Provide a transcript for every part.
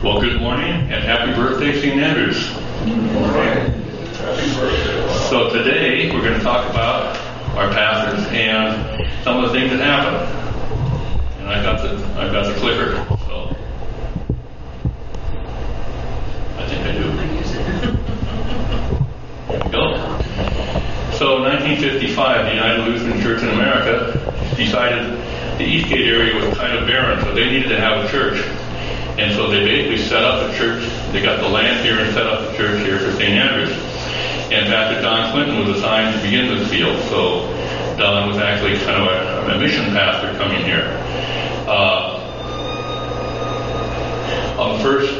Well, good morning and happy birthday, St. Andrews. Good morning. Happy birthday. So today we're going to talk about our pastors and some of the things that happened. And I've got the clicker, so I think I do. There we go. So 1955, the United Lutheran Church in America decided the Eastgate area was kind of barren, so they needed to have a church. And so they basically set up a church. They got the land here and set up the church here for St. Andrews. And Pastor Don Clinton was assigned to begin this field. So Don was actually kind of a mission pastor coming here. On the first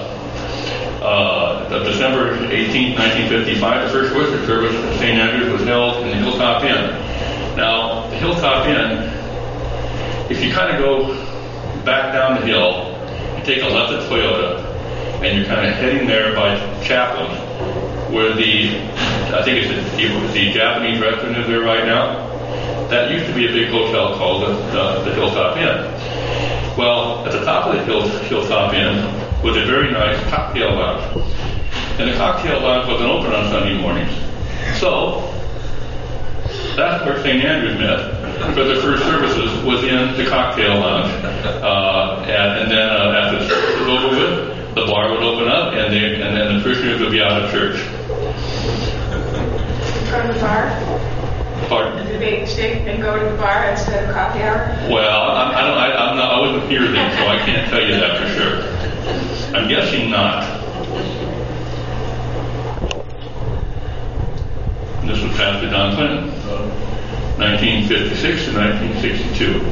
of December 18, 1955, the first worship service at St. Andrews was held in the Hilltop Inn. Now, the Hilltop Inn, if you kind of go back down the hill, you take a left at Toyota, and you're kind of heading there by Chaplin, where I think it's the Japanese restaurant is there right now. That used to be a big hotel called the Hilltop Inn. Well, at the top of the Hilltop Inn was a very nice cocktail lounge. And the cocktail lounge wasn't open on Sunday mornings. So, that's where St. Andrews met for their first services, was in the cocktail lounge. And then after the service was over with, the bar would open up and then the parishioners would be out of church. Go to the bar? Pardon? Did they stick and go to the bar instead of coffee hour? Well, I wasn't here then, so I can't tell you that for sure. I'm guessing not. And this was Pastor Don Clinton, 1956 to 1962.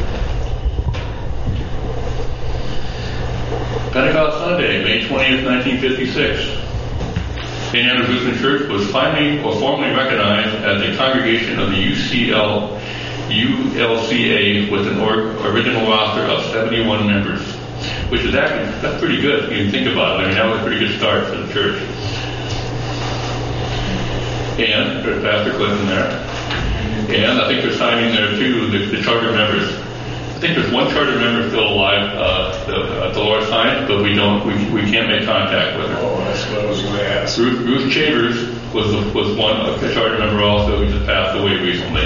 Pentecost Sunday, May 20th, 1956. St. Andrews Lutheran Church was finally or formally recognized as a congregation of the ULCA with an original roster of 71 members, which is actually, that's pretty good if you think about it. I mean, that was a pretty good start for the church. And there's Pastor Clinton there. And I think they're signing there too, the charter members. I think there's one charter member still alive, the Lord signed, but we can't make contact with her. Oh, that's what I was going to ask. Ruth Chambers was one a charter member also who just passed away recently.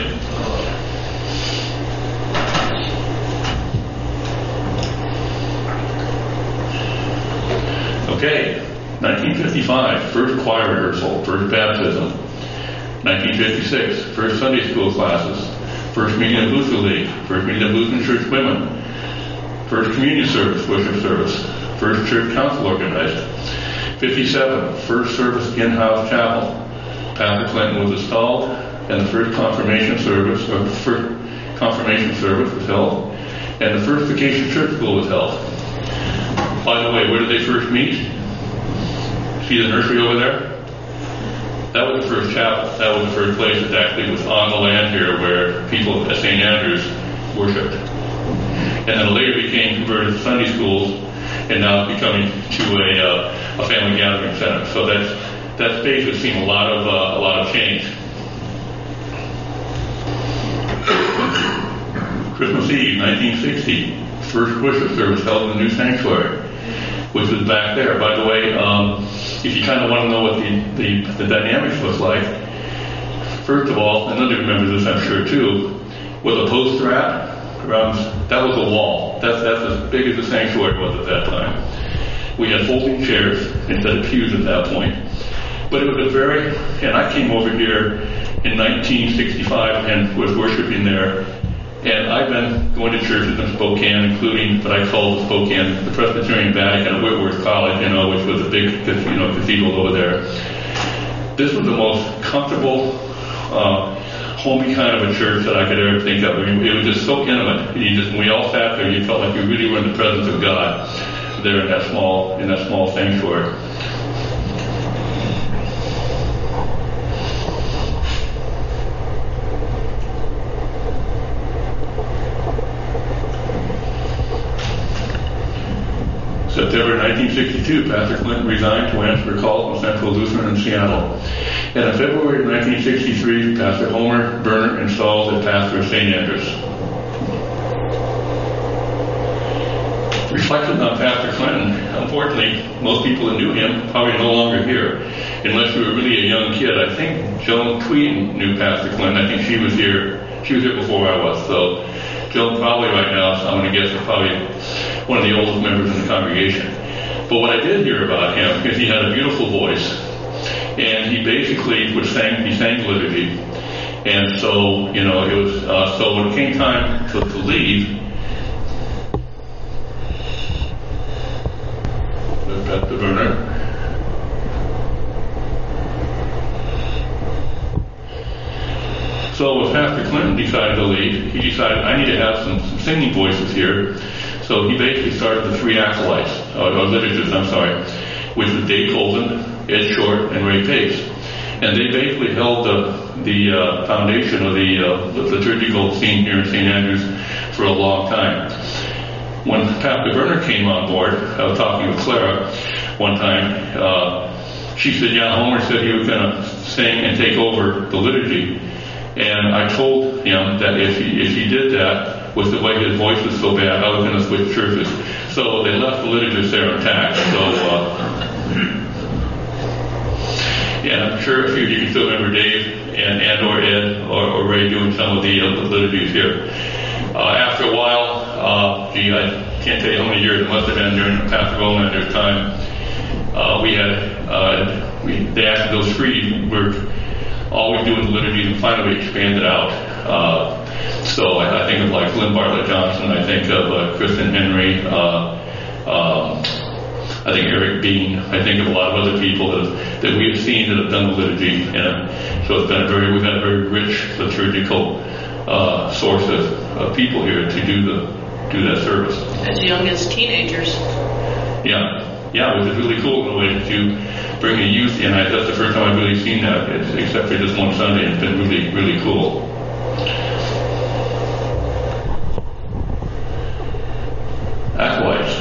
Okay, 1955, first choir rehearsal, first baptism. 1956, first Sunday school classes. First meeting of Luther League, first meeting of Lutheran Church Women, first communion service, worship service, first church council organized. 57, first service in-house chapel. Pastor Clinton was installed, and the first confirmation service was held, and the first vacation church school was held. By the way, where did they first meet? See the nursery over there? That was the first chapel. That was the first place that actually was on the land here where people at St. Andrews worshipped. And then later became converted to Sunday schools, and now it's becoming to a family gathering center. So that space has seen a lot of change. Christmas Eve, 1960, first worship service held in the new sanctuary, which was back there. By the way, if you kind of want to know what the dynamics was like, first of all, and nobody remembers this, I'm sure too, with a post wrap around, that was a wall. That's as big as the sanctuary was at that time. We had folding chairs instead of pews at that point. But it was and I came over here in 1965 and was worshiping there. And I've been going to churches in Spokane, including what I call Spokane, the Presbyterian Vatican at Whitworth College, which was a big, cathedral over there. This was the most comfortable, homey kind of a church that I could ever think of. I mean, it was just so intimate. When we all sat there, you felt like you really were in the presence of God there in that small sanctuary. September 1962, Pastor Clinton resigned to answer a call from Central Lutheran in Seattle. And in February of 1963, Pastor Homer Berner installed as pastor of St. Andrews. reflected on Pastor Clinton. Unfortunately, most people that knew him probably no longer here, unless you were really a young kid. I think Joan Tweeden knew Pastor Clinton. I think she was here. She was here before I was. So Joan probably right now, so I'm going to guess, is probably one of the oldest members in the congregation. But what I did hear about him is he had a beautiful voice, and he basically he sang liturgy. And so, it was, so when it came time to leave, Pastor Bernard. So when Pastor Clinton decided to leave, he decided, I need to have some singing voices here. So he basically started the three acolytes, or liturgists, which was Dave Colvin, Ed Short, and Ray Pace. And they basically held the foundation of the liturgical scene here in St. Andrews for a long time. When Pastor Bernard came on board, I was talking with Clara one time. She said, yeah, Homer said he was going to sing and take over the liturgy. And I told him that if he did that, with the way his voice was so bad, I was going to switch churches. So they left the liturgists there intact. And I'm sure a few of you can still remember Dave and or Ed or Ray doing some of the liturgies here. After a while, I can't tell you how many years it must have been during Pastor Rolander's time. They asked those three were always doing the liturgy, and finally we expanded out. So I think of like Lynn Bartlett Johnson. I think of Kristen Henry. I think Eric Bean. I think of a lot of other people that we have seen that have done the liturgy. And so we've had a very rich liturgical source of people here to do that service. As young as teenagers. Yeah, which is really cool in a way to bring the youth in. That's the first time I've really seen that, except for this one Sunday. It's been really, really cool. Acolytes.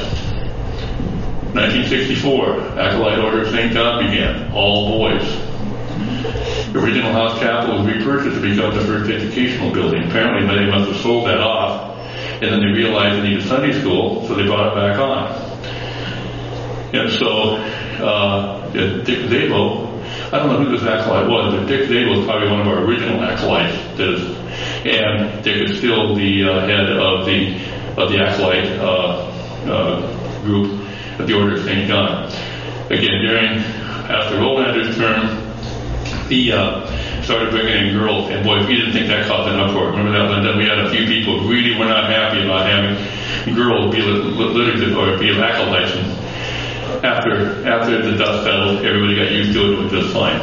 1964, Acolyte Order of St. John began. All boys. The original house chapel was repurchased to become the first educational building. Apparently they must have sold that off, and then they realized they needed Sunday school, so they brought it back on. And so Dick Zabo, I don't know who this acolyte was, but Dick Zabo was probably one of our original acolytes. And Dick is still the head of the acolyte group at the Order of St. John. Again, after Rolander's term, he started bringing in girls, and boy, if you didn't think that caused an uproar. Remember that, Linda? We had a few people who really were not happy about having girls be liturgists or be acolytes. And after the dust settled, everybody got used to it. It was just fine.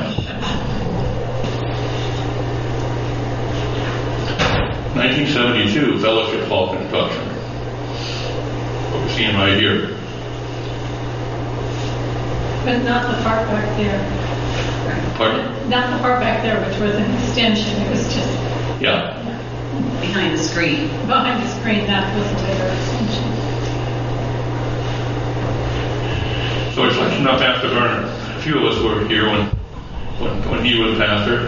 1972, Fellowship Hall construction. What we're seeing right here. But not the part back there. Pardon? Not the part back there, which was an extension. It was just Behind the screen. behind the screen. That was a later extension. So reflection on Pastor Bernard. A few of us were here when he was pastor.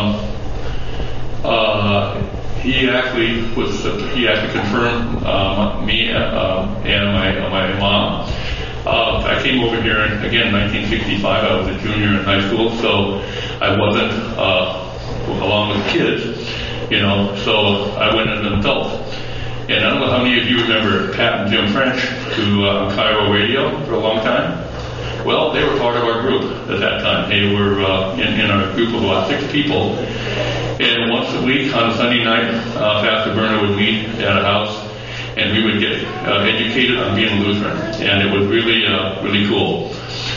He actually confirmed me and my mom. I came over here again in 1965. I was a junior in high school, so I wasn't along with kids, so I went as an adult. And I don't know how many of you remember Pat and Jim French, who on Cairo Radio for a long time. Well, they were part of our group at that time. They were in our group of about 6 people. And once a week on Sunday night, Pastor Bernard would meet at a house, and we would get educated on being Lutheran. And it was really, really cool.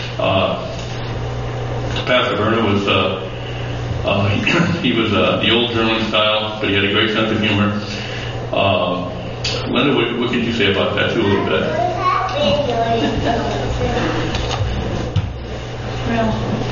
Pastor Bernard was, he was the old German style, but he had a great sense of humor. Linda, what could you say about that too a little bit? Well,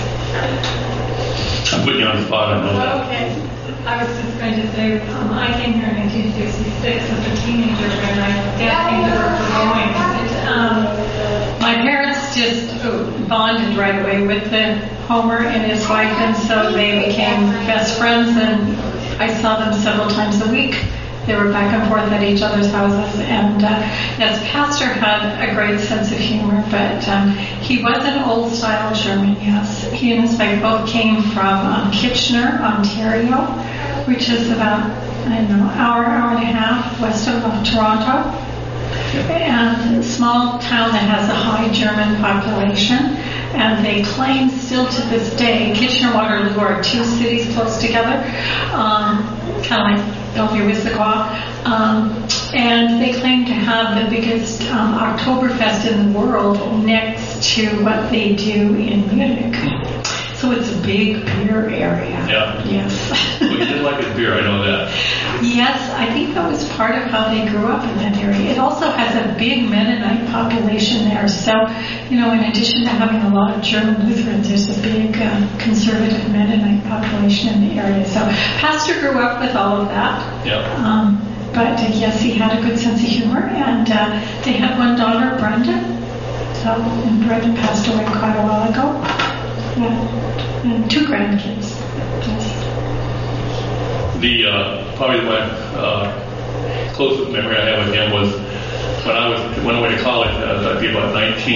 I'm putting you on the spot, I know that. okay. I was just going to say, I came here in 1966 as a teenager when my dad came to work for Boeing. My parents just bonded right away with Homer and his wife, and so they became best friends, and I saw them several times a week. They were back and forth at each other's houses. And yes, Pastor had a great sense of humor, but he was an old-style German, yes. He and his wife both came from Kitchener, Ontario, which is about, hour and a half west of Toronto. And a small town that has a high German population. And they claim still to this day, Kitchener, Waterloo are two cities close together, kind of like Bellevue-Issaquah, and they claim to have the biggest Oktoberfest in the world next to what they do in Munich. So it's a big beer area. Yeah. Yes. Well, you did like his beer, I know that. Yes, I think that was part of how they grew up in that area. It also has a big Mennonite population there. So, in addition to having a lot of German Lutherans, there's a big conservative Mennonite population in the area. So Pastor grew up with all of that. Yeah. But yes, he had a good sense of humor. And they had one daughter, Brenda. And Brenda passed away quite a while ago. Yeah. And two grandkids. Yes. Probably my closest memory I have of him was when I went away to college. I'd be about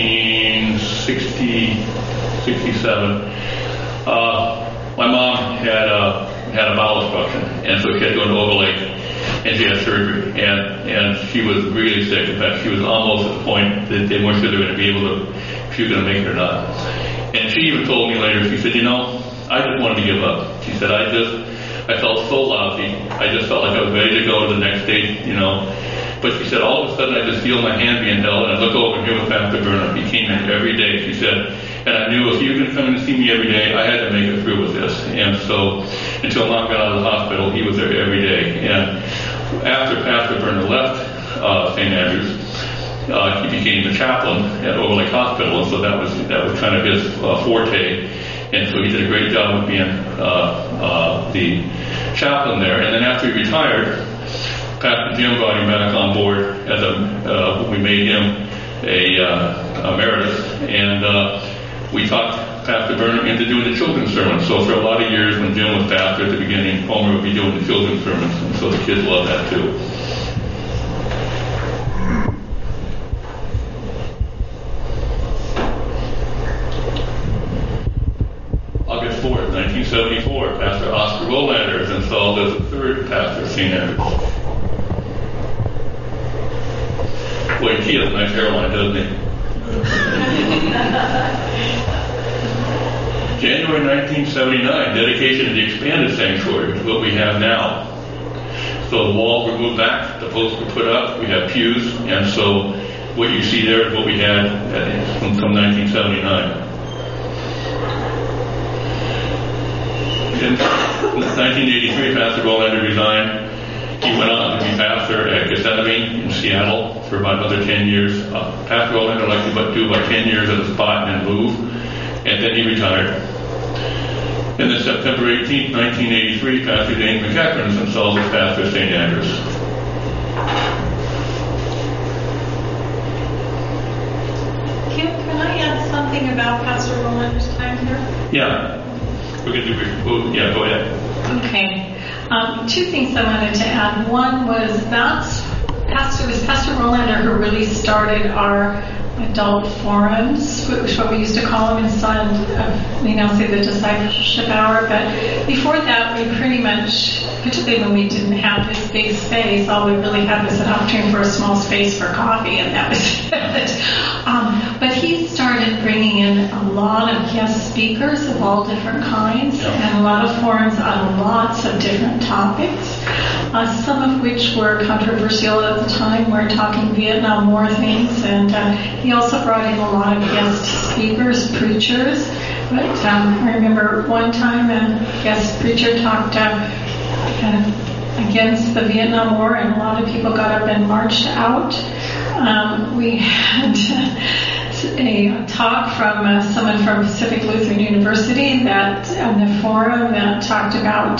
1967. My mom had a bowel obstruction, and so she had to go to Overlake, and she had surgery, and she was really sick. In fact, she was almost at the point that they weren't sure they were going to be able to, if she was going to make it or not. And she even told me later, she said, I just wanted to give up. She said, I felt so lousy. I just felt like I was ready to go to the next stage, But she said, all of a sudden I just feel my hand being held, and I look over and here was Pastor Burnham. He came in every day, she said, and I knew if he was going to come in and see me every day, I had to make it through with this. And so until Mom got out of the hospital, he was there every day. And after Pastor Burnham left St. Andrews, he became the chaplain at Overlake Hospital, and so that was kind of his forte. And so he did a great job of being the chaplain there. And then after he retired, Pastor Jim brought him back on board as we made him a emeritus, and we talked Pastor Burnham into doing the children's sermons. So for a lot of years when Jim was pastor at the beginning, Homer would be doing the children's sermons, and so the kids loved that too. August 4th, 1974, Pastor Oscar Rolander is installed as the third pastor of St. Andrews. Boy, he has a nice hairline, doesn't he? January 1979, dedication of the expanded sanctuary, which is what we have now. So the walls were moved back, the posts were put up, we have pews, and so what you see there is what we had from 1979. In 1983, Pastor Rolander resigned. He went on to be pastor at Gethsemane in Seattle for about another 10 years. Pastor Rolander liked to do about 10 years at a spot and then move, and then he retired. And then September 18, 1983, Pastor James McEachern is installed as pastor of St. Andrews. Can I add something about Pastor Rolander's time here? Yeah. We're going to do, yeah, go ahead. Okay. Two things I wanted to add. One was Pastor Rolander who really started our adult forums, which is what we used to call them inside of, we now say the discipleship hour. But before that, we pretty much, particularly when we didn't have this big space, all we really had was an opportunity for a small space for coffee, and that was it. But he started bringing in a lot of guest speakers of all different kinds, and a lot of forums on lots of different topics, some of which were controversial at the time. We're talking Vietnam War things, and he also brought in a lot of guest speakers, preachers. But I remember one time a guest preacher talked against the Vietnam War, and a lot of people got up and marched out. We had a talk from someone from Pacific Lutheran University that on the forum that talked about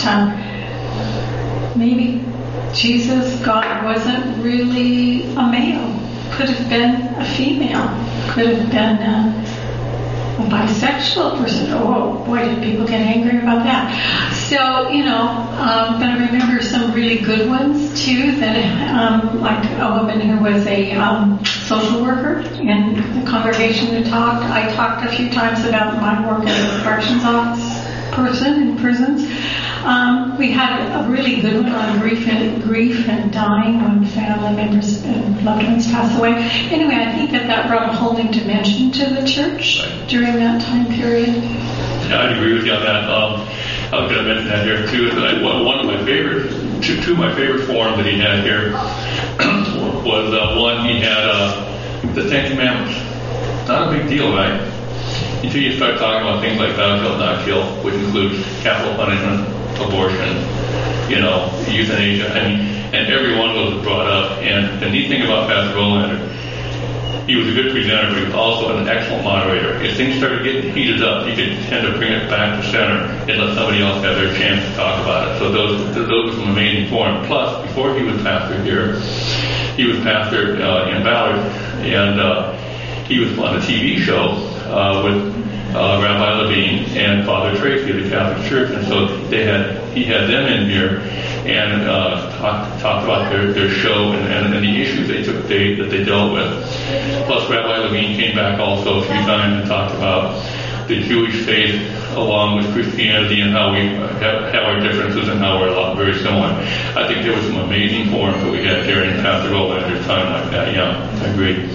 maybe Jesus, God wasn't really a male, could have been a female, could have been a bisexual person. Oh boy, did people get angry about that. So, but I remember some really good ones too, that like a woman who was a social worker in the congregation who talked. I talked a few times about my work as a corrections office person in prisons. We had a really good one on grief and dying when family members and loved ones pass away. Anyway, I think that brought a whole new dimension to the church during that time period. Yeah, I'd agree with you on that. I was going to mention that here too. That one of my favorite, two of my favorite forms that he had here was one he had the Ten Commandments. Not a big deal, right? Until you start talking about things like thou shalt not kill, which includes capital punishment, abortion, euthanasia. And every one of those was brought up. And the neat thing about Pastor Rolander, he was a good presenter, but he was also an excellent moderator. If things started getting heated up, he could tend to bring it back to center and let somebody else have their chance to talk about it. So those were some amazing forums. Plus, before he was pastor here, he was pastor in Ballard, and he was on a TV show with Rabbi Levine and Father Tracy of the Catholic Church, and so he had them in here and talked about their show and the issues that they dealt with. Plus, Rabbi Levine came back also a few times and talked about the Jewish faith along with Christianity and how we have our differences and how we're a lot very similar. I think there was some amazing forums that we had during Pastor Rolander's time like that. Yeah, I agree.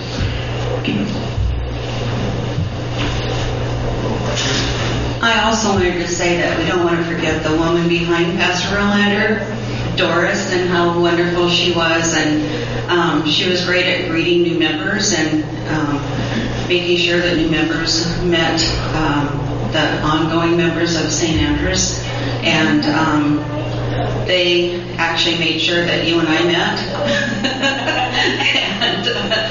I also wanted to say that we don't want to forget the woman behind Pastor Rolander, Doris, and how wonderful she was. And she was great at greeting new members and making sure that new members met the ongoing members of St. Andrews. And they actually made sure that you and I met. And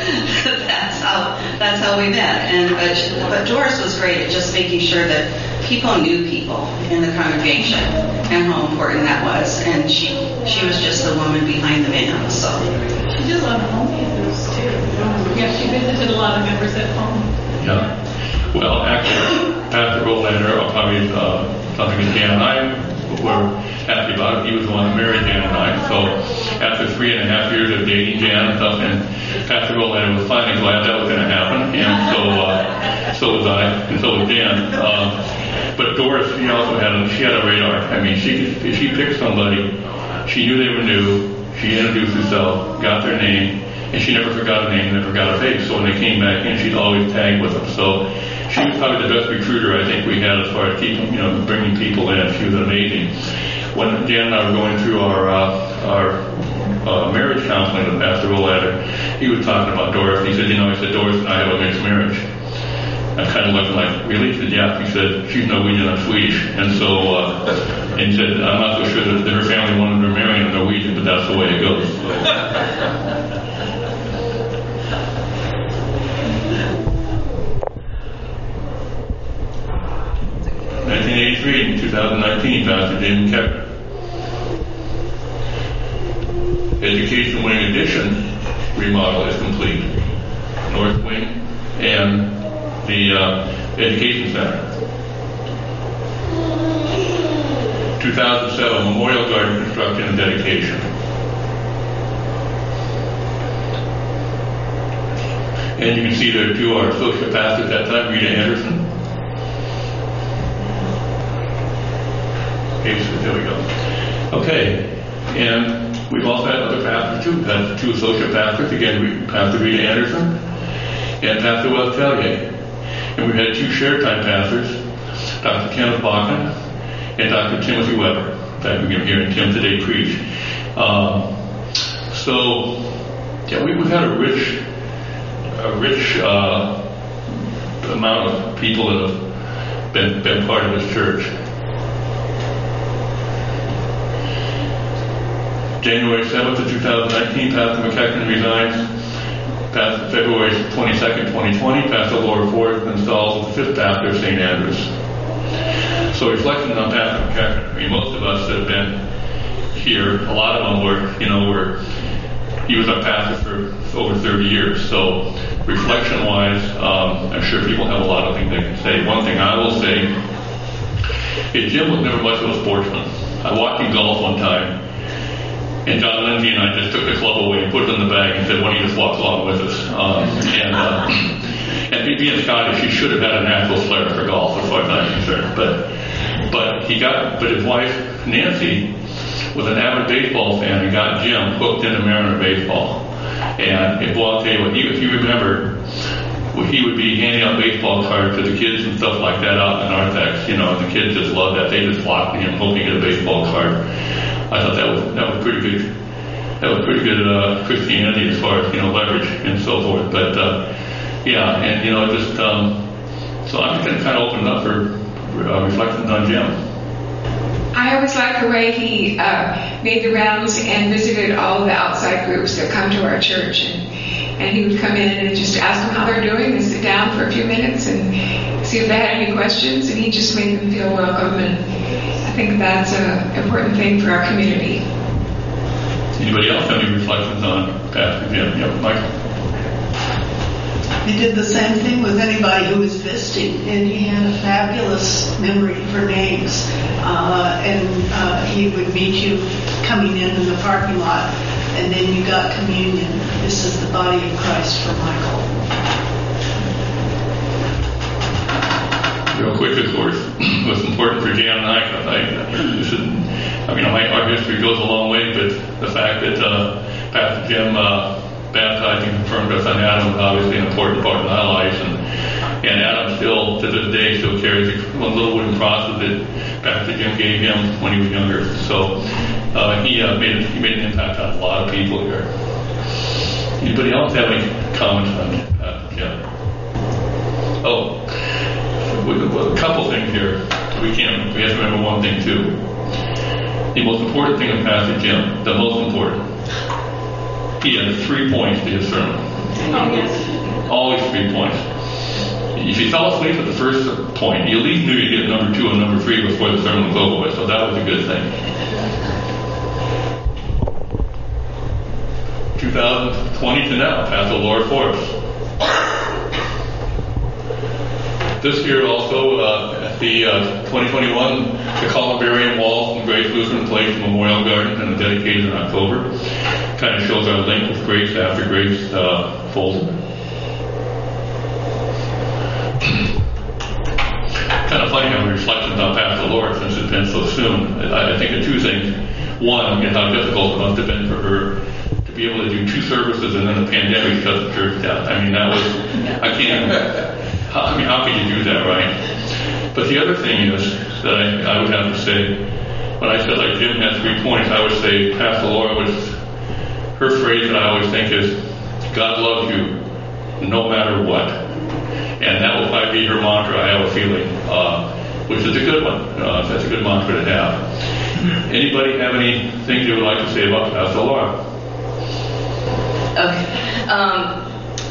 that's how we met. But Doris was great at just making sure that people knew people in the congregation and how important that was. And she was just the woman behind the man. So She did a lot of home visits too. Yeah, she visited a lot of members at home. Yeah. Well, actually, Pastor Rolander, probably something that Dan and I were happy about. He was the one that married Dan and I. So after 3.5 years of dating Jan and stuff, and Pastor Rolander was finally glad that was going to happen, and so was I, and so was Dan. But Doris, she also had a radar. I mean, if she picked somebody, she knew they were new. She introduced herself, got their name, and she never forgot a name, never got a face. So when they came back in, she'd always tag with them. So she was probably the best recruiter I think we had as far as keeping, bringing people in. She was amazing. When Dan and I were going through our marriage counseling with Pastor Rolander, he was talking about Doris. He said, Doris and I have a mixed marriage. I kind of looked like, really? He said, yeah. He said, she's Norwegian, I'm Swedish. And so, and he said, I'm not so sure that her family wanted her marrying a Norwegian, but that's the way it goes. 1983 and 2019, Pastor Jim Kepler. Education Wing Addition remodel is complete. North Wing and the Education Center. 2007, Memorial Garden construction and dedication. And you can see there too our associate pastor at that time, Rita Anderson. Okay, so there we go. Okay, and we've also had other pastors too. We've had two associate pastors, again, Pastor Rita Anderson and Pastor Wes Tellier. And we've had two shared time pastors, Dr. Kenneth Bachman and Dr. Timothy Weber. In fact, we're hearing Tim today preach. We've had a rich amount of people that have been part of this church. January 7th of 2019, Pastor McKechnie resigns. February 22nd, 2020, Pastor Laura Ford is installed as the fifth pastor of St. Andrews. So reflecting on Pastor McKechnie, most of us that have been here, a lot of them were he was our pastor for over 30 years. So reflection-wise, I'm sure people have a lot of things they can say. One thing I will say is Jim was never much of a sportsman. I watched him golf one time, and John Lindsay and I just took the club away and put it in the bag and said, why don't you just walk along with us? And being Scottish, he should have had a natural flair for golf, as far as I'm concerned. But his wife, Nancy, was an avid baseball fan and got Jim hooked into Mariner baseball. And I'll tell you what, if you remember, he would be handing out baseball cards to the kids and stuff like that out in Narthex, and the kids just loved that. They just flocked to him hoping to get a baseball card. I thought that was pretty good. That was pretty good Christianity as far as leverage and so forth. But so I'm just going to kind of open it up for reflections on Jim. I always liked the way he made the rounds and visited all the outside groups that come to our church, and he would come in and just ask them how they're doing and sit down for a few minutes and see if they had any questions, and he just made them feel welcome, and I think that's an important thing for our community. Anybody else have any reflections on Pastor Jim? Yeah, Michael. He did the same thing with anybody who was visiting, and he had a fabulous memory for names. He would meet you coming in the parking lot, and then you got communion. This is the body of Christ for Michael. Real quick, of course, what's important for Jan and I, our history goes a long way, but the fact that Pastor Jim baptized and confirmed us on Adam was obviously an important part of our lives, and Adam still, to this day, still carries one little wooden cross that Pastor Jim gave him when he was younger. So he made an impact on a lot of people here. Anybody else have any comments on Pastor Jim? Oh, a couple things here. We have to remember one thing too. The most important thing of Pastor Jim, the most important, he had 3 points to his sermon. Oh, yes. Always 3 points. If you fell asleep at the first point, you at least knew you'd get number 2 and number 3 before the sermon was over with, so that was a good thing. 2020 to now, Pastor Laura Forbes. This year also, at the 2021, the Columbarium Walls and Grace Lutheran Place Memorial Garden, and dedicated in October. Kind of shows our link with Grace after Grace folded. Kind of funny having reflections on Pastor Laura since it's been so soon. I think of 2 things. One, how difficult it must have been for her to be able to do 2 services and then the pandemic shut the church down. I mean, that was, how could you do that, right? But the other thing is that I would have to say, when I said like Jim had 3 points, I would say Pastor Laura was, her phrase that I always think is, God loves you no matter what. And that will probably be her mantra, I have a feeling, which is a good one. That's a good mantra to have. Anybody have any things you would like to say about Pastor Laura? Okay.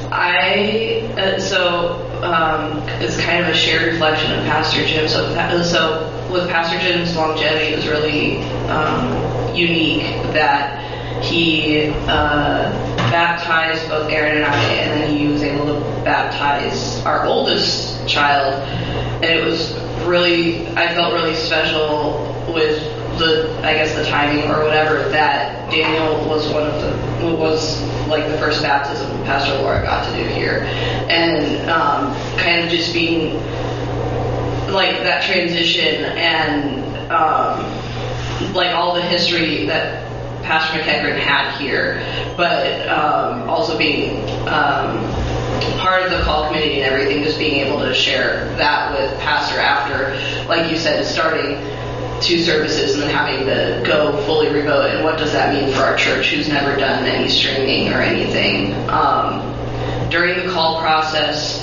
It's kind of a shared reflection of Pastor Jim. So with Pastor Jim's longevity, it was really unique that he baptized both Aaron and I, and then he was able to baptize our oldest child. And it was really, I felt really special with the timing or whatever, that Daniel was the first baptism Pastor Laura got to do here. And kind of just being like that transition and like all the history that Pastor McEachran had here, but also being part of the call committee and everything, just being able to share that with Pastor after, like you said, starting 2 services and then having to go fully remote, and what does that mean for our church who's never done any streaming or anything. During the call process,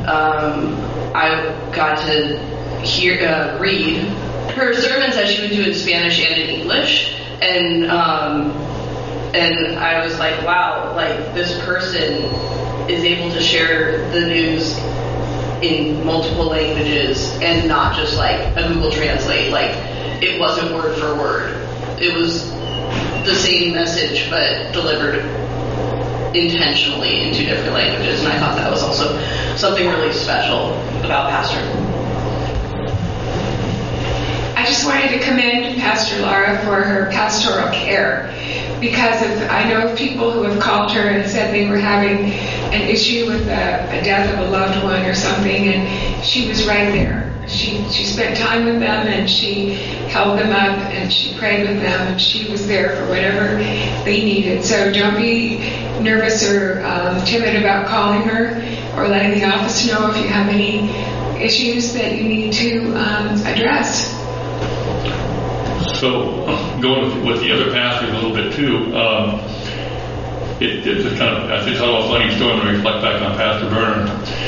I got to read her sermons that she would do in Spanish and in English, and I was like, wow, like this person is able to share the news in multiple languages and not just like a Google Translate. Like, it wasn't word for word. It was the same message but delivered intentionally in two different languages, and I thought that was also something really special about Pastor. I just wanted to commend Pastor Laura for her pastoral care, because I know of people who have called her and said they were having an issue with a death of a loved one or something, and she was right there. She spent time with them, and she held them up, and she prayed with them, and she was there for whatever they needed. So don't be nervous or timid about calling her or letting the office know if you have any issues that you need to address. So, going with the other pastors a little bit too, it's just kind of, I think, kind of a funny story when I reflect back on Pastor Berner.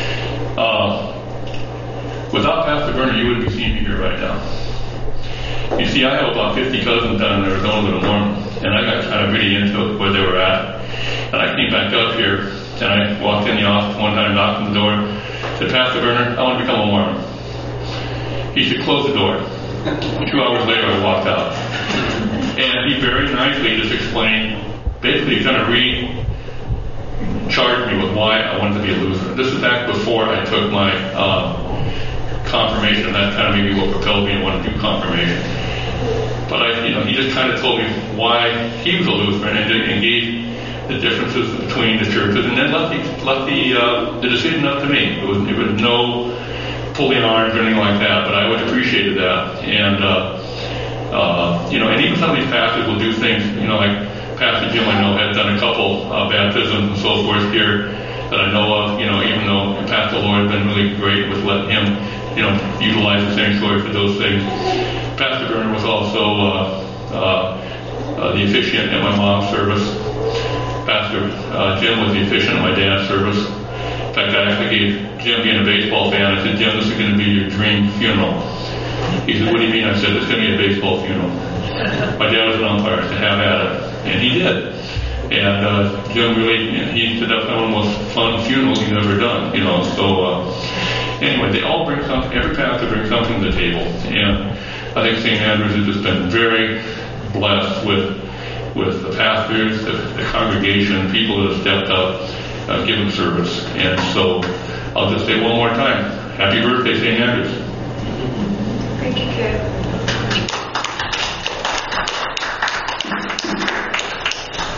Without Pastor Berner, you wouldn't be seeing me here right now. You see, I have about 50 cousins down in Arizona that are Mormon, and I got kind of really into where they were at. And I came back up here, and I walked in the office one time, knocked on the door, said, Pastor Berner, I want to become a Mormon. He said, close the door. 2 hours later, I walked out. And he very nicely just explained, basically kind of charged me with why I wanted to be a Lutheran. This is back before I took my confirmation, and that's kind of maybe what propelled me to want to do confirmation. But he just kind of told me why he was a Lutheran and gave the differences between the churches, and then left the decision up to me. It was no pulling arms or anything like that, but I always appreciated that. And and even some of these pastors will do things, like Pastor Jim, I know, has done a couple baptisms and so forth here that I know of, even though Pastor Lloyd has been really great with letting him, utilize the sanctuary for those things. Pastor Berner was also the officiant at my mom's service. Pastor Jim was the officiant at my dad's service. In fact, I actually gave Jim, being a baseball fan, I said, Jim, this is going to be your dream funeral. He said, what do you mean? I said, it's going to be a baseball funeral. My dad was an umpire. I said, have at it. And he did. And Jim really, he said that's one of the most fun funerals he's ever done, So anyway, they all bring something, every pastor brings something to the table. And I think St. Andrews has just been very blessed with the pastors, the congregation, people that have stepped up, given service. And so I'll just say one more time, happy birthday, St. Andrews. Thank you, Kid.